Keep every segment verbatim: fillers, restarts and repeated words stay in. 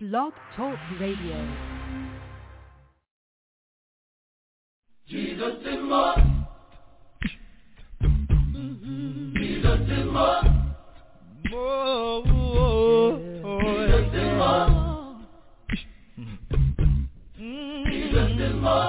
Blog Talk Radio. Jesus is more. Mm-hmm. Jesus is more. More. Jesus is more. Mm-hmm. Jesus is more.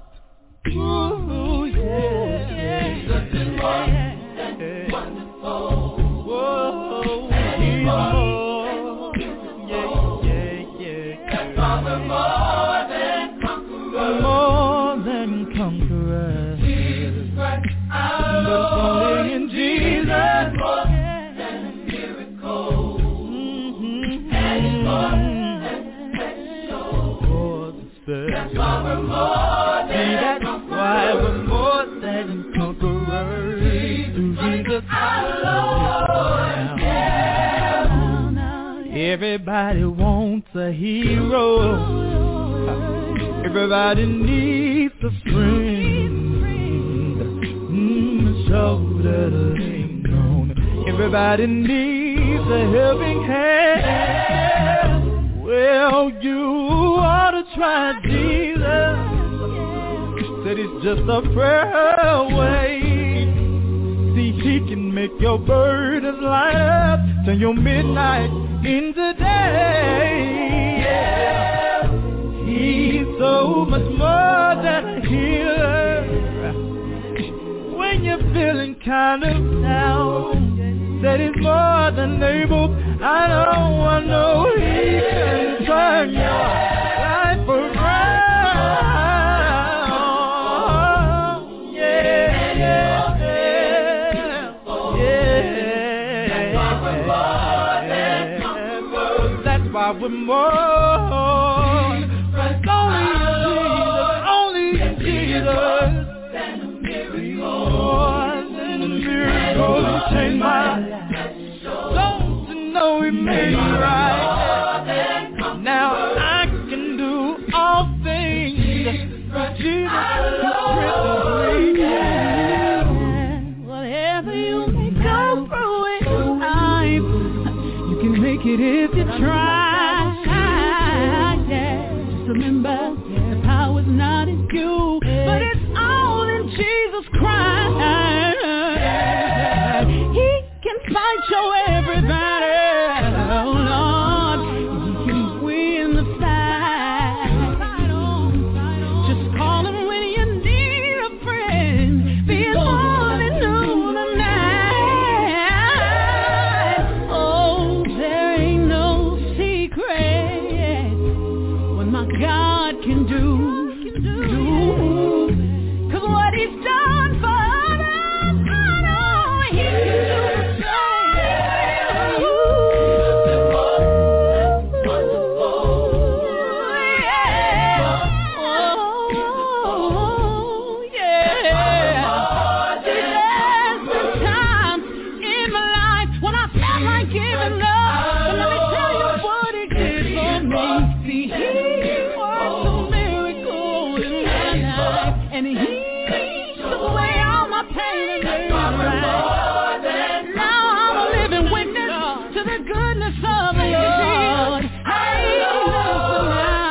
Ooh, yeah. Jesus is more. That's wonderful. Whoa. And he's more. Yeah, yeah, yeah. That's why we're more than conquerors. More than conquerors. Jesus Christ, our Lord. But it's only in Jesus. More than a miracle. Mm-hmm. And he's more than special. That's why we're more than That's why we're more than conquerors. Through Jesus our Lord. Yeah. Everybody wants a hero. Everybody needs a friend. Mm, a shoulder to lean on. Everybody needs a helping hand. Well, you ought to try Jesus. Said it's just a prayer away. See, he can make your burdens light up. Turn your midnight into day. Yeah. He's so much more than a healer. When you're feeling kind of down, that is more than able. I know, I know he can turn your life around. Yeah, yeah, yeah. That's why we're more. That's only in Jesus, only in Jesus. More than a miracle, he changed my life. Don't you know he made me right? Now I can do all things. Jesus is yeah. Whatever you may go through in life, you can make it if you try. Remember, the power's not in you, but it's all in Jesus Christ. He can fight your every battle, oh Lord. He can win the fight. Just call him when you need a friend. Be it morning, noon, or night. Oh, there ain't no secret. My God can do, can do, cause what he's done for others, I know he can do the same. Oh, yeah. There's been times in my life when I felt like giving up, but let me tell you what he did for me. See, he and he took away all my pain and made me right. Now I'm a living witness to the goodness of the Lord. Hey, listen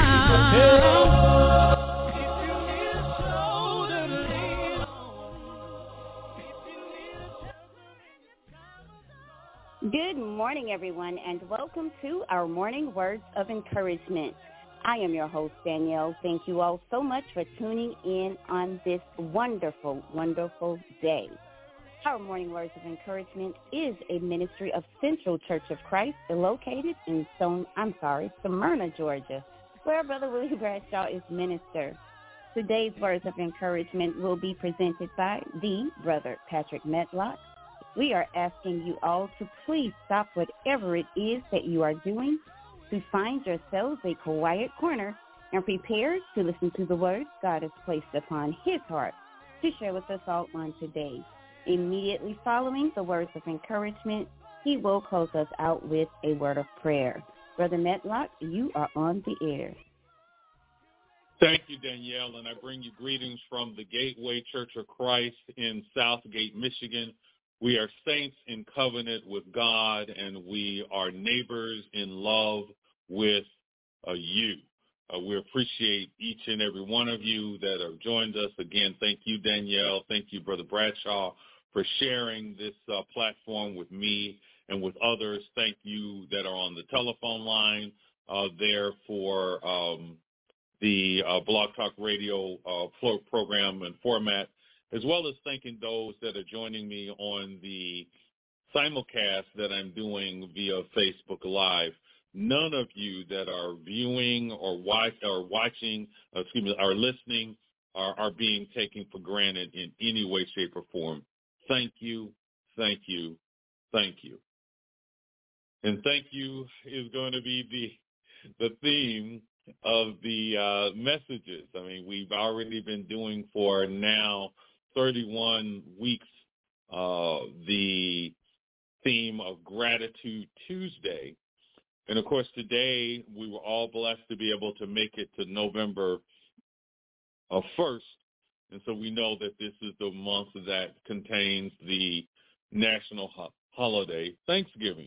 now. Good morning, everyone, and welcome to our morning words of encouragement. I am your host, Danielle. Thank you all so much for tuning in on this wonderful, wonderful day. Our Morning Words of Encouragement is a ministry of Central Church of Christ located in Stone, I'm sorry, Smyrna, Georgia, where Brother Willie Bradshaw is minister. Today's words of encouragement will be presented by the Brother Patrick Medlock. We are asking you all to please stop whatever it is that you are doing, to find yourselves a quiet corner and prepare to listen to the words God has placed upon his heart to share with us all on today. Immediately following the words of encouragement, he will close us out with a word of prayer. Brother Medlock, you are on the air. Thank you, Danielle, and I bring you greetings from the Gateway Church of Christ in Southgate, Michigan. We are saints in covenant with God, and we are neighbors in love with uh, you. Uh, we appreciate each and every one of you that have joined us. Again, thank you, Danielle. Thank you, Brother Bradshaw, for sharing this uh, platform with me and with others. Thank you that are on the telephone line uh, there for um, the uh, Blog Talk Radio uh, pro- program and format, as well as thanking those that are joining me on the simulcast that I'm doing via Facebook Live. None of you that are viewing or watch or watching, uh, excuse me, are listening are, are being taken for granted in any way, shape, or form. Thank you, thank you, thank you. And thank you is going to be the the theme of the uh, messages. I mean, we've already been doing for now thirty-one weeks uh, the theme of Gratitude Tuesday. And, of course, today we were all blessed to be able to make it to November uh, first. And so we know that this is the month that contains the national ho- holiday, Thanksgiving.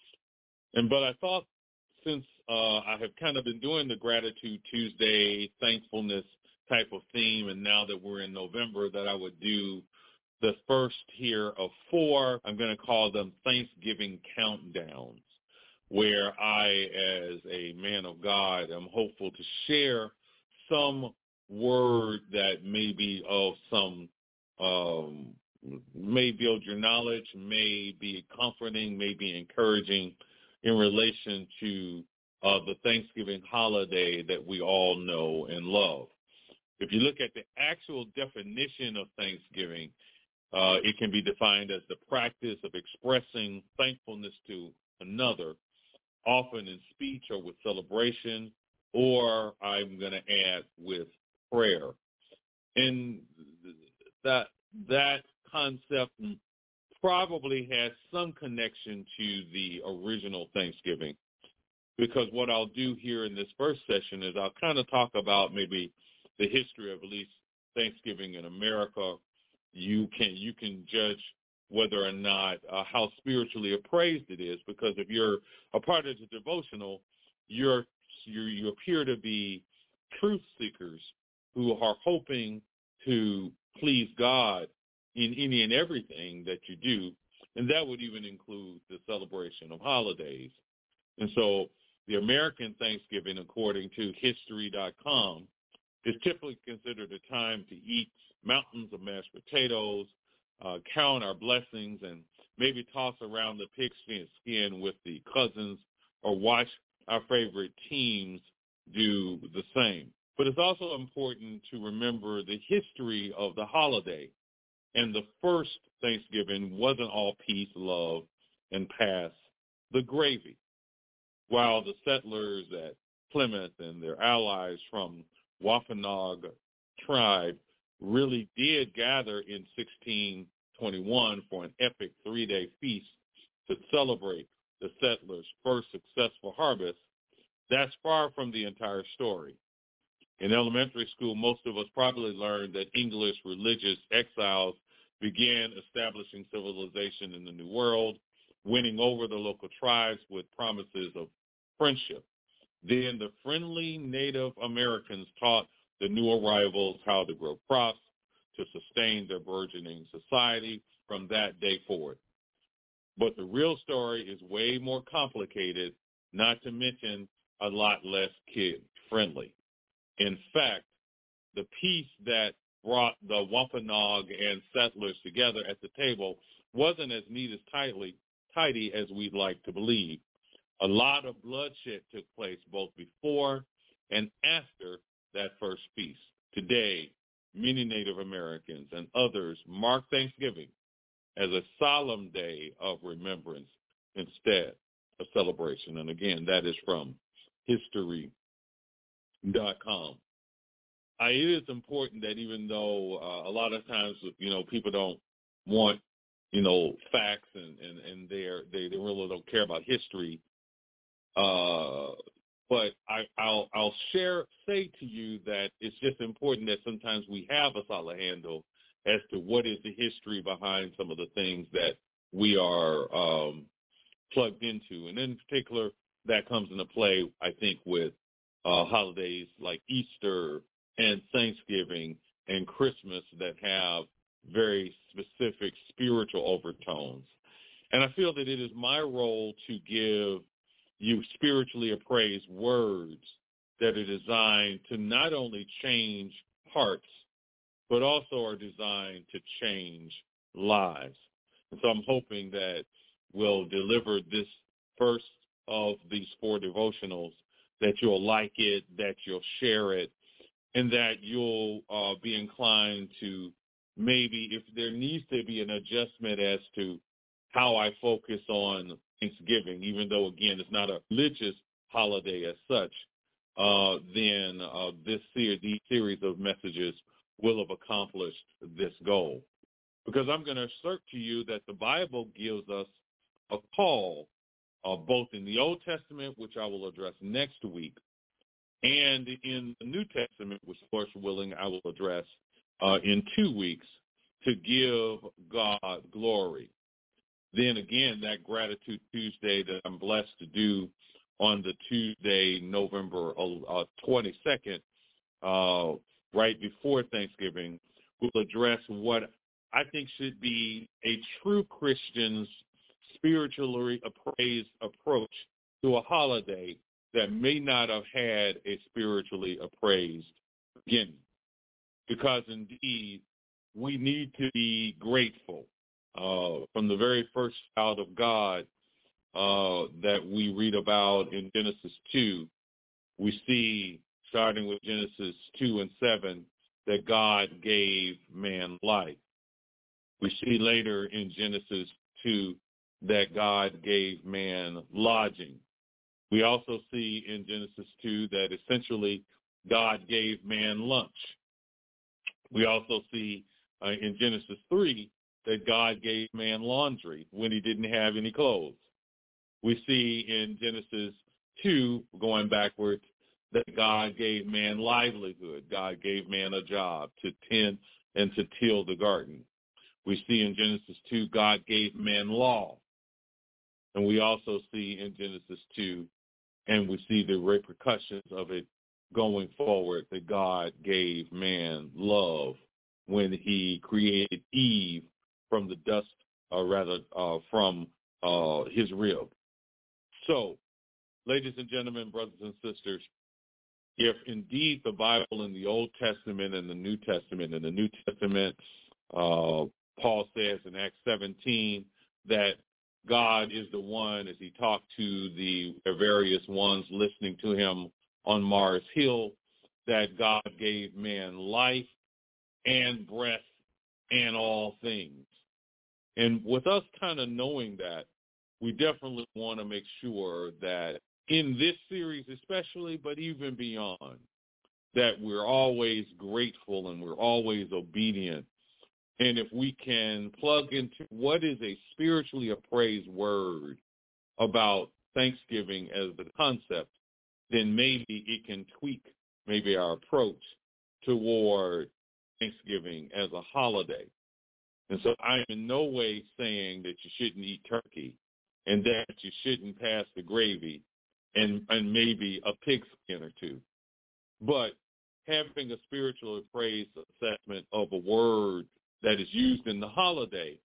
And but I thought since uh, I have kind of been doing the Gratitude Tuesday, thankfulness type of theme, and now that we're in November, that I would do the first here of four. I'm going to call them Thanksgiving countdowns, where I, as a man of God, am hopeful to share some word that may be of some, um, may build your knowledge, may be comforting, may be encouraging in relation to uh, the Thanksgiving holiday that we all know and love. If you look at the actual definition of Thanksgiving, uh, it can be defined as the practice of expressing thankfulness to another, often in speech or with celebration, or I'm going to add with prayer. And that that concept probably has some connection to the original Thanksgiving, because what I'll do here in this first session is I'll kind of talk about maybe the history of at least Thanksgiving in America. You can you can judge whether or not uh, how spiritually appraised it is, because if you're a part of the devotional, you're you you appear to be truth seekers who are hoping to please God in any and everything that you do, and that would even include the celebration of holidays. And so the American Thanksgiving, according to history dot com, is typically considered a time to eat mountains of mashed potatoes, uh, count our blessings, and maybe toss around the pigskin skin with the cousins, or watch our favorite teams do the same. But it's also important to remember the history of the holiday. And the first Thanksgiving wasn't all peace, love, and pass the gravy. While the settlers at Plymouth and their allies from Wampanoag tribe really did gather in sixteen twenty-one for an epic three-day feast to celebrate the settlers' first successful harvest, that's far from the entire story. In elementary school, most of us probably learned that English religious exiles began establishing civilization in the New World, winning over the local tribes with promises of friendship. Then the friendly Native Americans taught the new arrivals how to grow crops to sustain their burgeoning society from that day forward. But the real story is way more complicated, not to mention a lot less kid-friendly. In fact, the piece that brought the Wampanoag and settlers together at the table wasn't as neat as tightly, tidy as we'd like to believe. A lot of bloodshed took place both before and after that first feast. Today, many Native Americans and others mark Thanksgiving as a solemn day of remembrance instead of celebration. And again, that is from history dot com. I, it is important that even though uh, a lot of times, you know, people don't want, you know, facts and, and, and they're, they they really don't care about history, uh, but I, I'll I'll share say to you that it's just important that sometimes we have a solid handle as to what is the history behind some of the things that we are um, plugged into, and in particular that comes into play, I think, with uh, holidays like Easter and Thanksgiving and Christmas that have very specific spiritual overtones. And I feel that it is my role to give you spiritually appraised words that are designed to not only change hearts, but also are designed to change lives. And so I'm hoping that we'll deliver this first of these four devotionals, that you'll like it, that you'll share it, and that you'll uh, be inclined to maybe, if there needs to be an adjustment as to how I focus on Thanksgiving, even though, again, it's not a religious holiday as such, uh, then uh, this ser- these series of messages will have accomplished this goal. Because I'm going to assert to you that the Bible gives us a call, uh, both in the Old Testament, which I will address next week, and in the New Testament, which, Lord willing, I will address uh, in two weeks, to give God glory. Then again, that Gratitude Tuesday that I'm blessed to do on the Tuesday, November uh, twenty-second, uh, right before Thanksgiving, will address what I think should be a true Christian's spiritually appraised approach to a holiday that may not have had a spiritually appraised beginning. Because indeed, we need to be grateful. Uh, from the very first child of God uh, that we read about in Genesis two, we see, starting with Genesis two and seven, that God gave man life. We see later in Genesis two that God gave man lodging. We also see in Genesis two that essentially God gave man lunch. We also see uh, in Genesis three that God gave man laundry when he didn't have any clothes. We see in Genesis two, going backwards, that God gave man livelihood. God gave man a job to tend and to till the garden. We see in Genesis two, God gave man law. And we also see in Genesis two, and we see the repercussions of it going forward, that God gave man love when he created Eve from the dust, or rather uh, from uh, his rib. So, ladies and gentlemen, brothers and sisters, if indeed the Bible in the Old Testament and the New Testament, in the New Testament, uh, Paul says in Acts seventeen that God is the one, as he talked to the various ones listening to him on Mars Hill, that God gave man life and breath and all things. And with us kind of knowing that, we definitely want to make sure that in this series especially, but even beyond, that we're always grateful and we're always obedient. And if we can plug into what is a spiritually appraised word about Thanksgiving as the concept, then maybe it can tweak maybe our approach toward Thanksgiving as a holiday. And so I'm in no way saying that you shouldn't eat turkey and that you shouldn't pass the gravy and, and maybe a pig skin or two. But having a spiritual appraised assessment of a word that is used in the holiday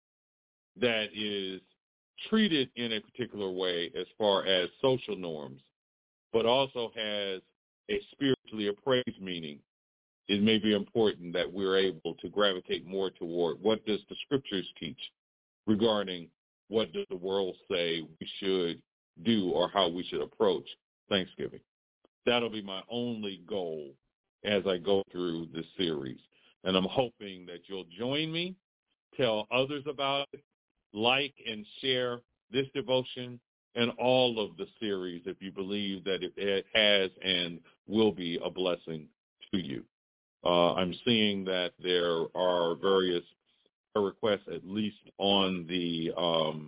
that is treated in a particular way as far as social norms, but also has a spiritually appraised meaning, it may be important that we're able to gravitate more toward what does the scriptures teach regarding what does the world say we should do or how we should approach Thanksgiving. That'll be my only goal as I go through this series. And I'm hoping that you'll join me, tell others about it, like and share this devotion and all of the series if you believe that it has and will be a blessing to you. Uh, I'm seeing that there are various requests, at least on the um,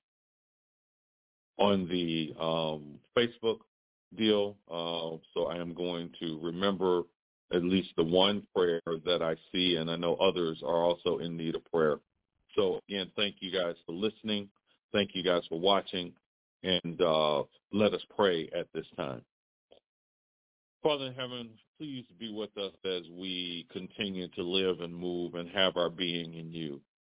on the um, Facebook deal. Uh, so I am going to remember at least the one prayer that I see, and I know others are also in need of prayer. So again, thank you guys for listening. Thank you guys for watching, and uh, let us pray at this time. Father in heaven, please be with us as we continue to live and move and have our being in you.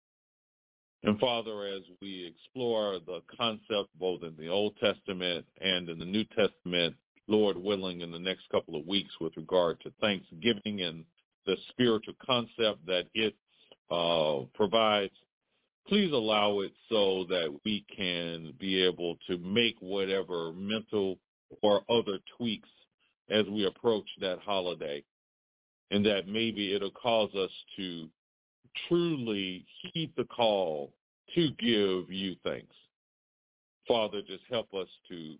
And Father, as we explore the concept both in the Old Testament and in the New Testament, Lord willing, in the next couple of weeks with regard to Thanksgiving and the spiritual concept that it uh, provides, please allow it so that we can be able to make whatever mental or other tweaks as we approach that holiday, and that maybe it'll cause us to truly heed the call to give you thanks. Father, just help us to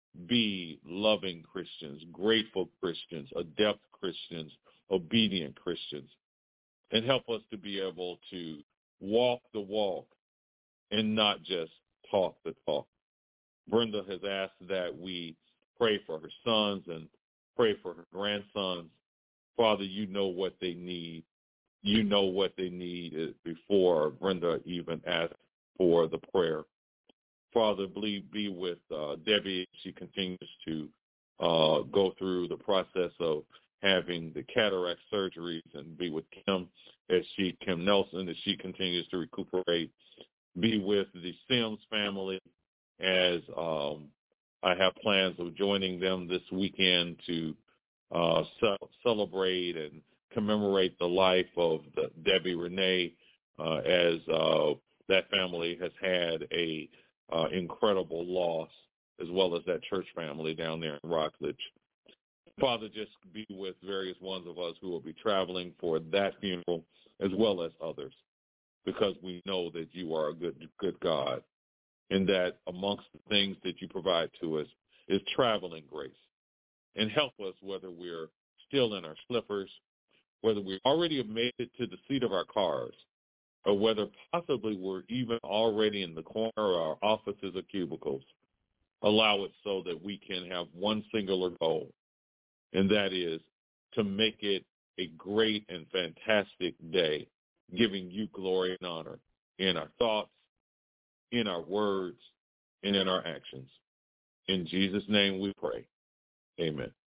be loving Christians, grateful Christians, adept Christians, obedient Christians, and help us to be able to walk the walk and not just talk the talk. Brenda has asked that we pray for her sons and pray for her grandsons. Father, you know what they need. You know what they need before Brenda even asked for the prayer. Father, be, be with uh, Debbie. She continues to uh, go through the process of having the cataract surgeries, and be with Kim as she, Kim Nelson, as she continues to recuperate. Be with the Sims family as um, I have plans of joining them this weekend to uh, ce- celebrate and commemorate the life of the Debbie Renee, uh, as uh, that family has had a uh, incredible loss, as well as that church family down there in Rockledge. Father, just be with various ones of us who will be traveling for that funeral, as well as others, because we know that you are a good, good God, and that amongst the things that you provide to us is traveling grace. And help us, whether we're still in our slippers, whether we already have made it to the seat of our cars, or whether possibly we're even already in the corner of our offices or cubicles. Allow it so that we can have one singular goal, and that is to make it a great and fantastic day, giving you glory and honor in our thoughts, in our words, and in our actions. In Jesus' name we pray. Amen.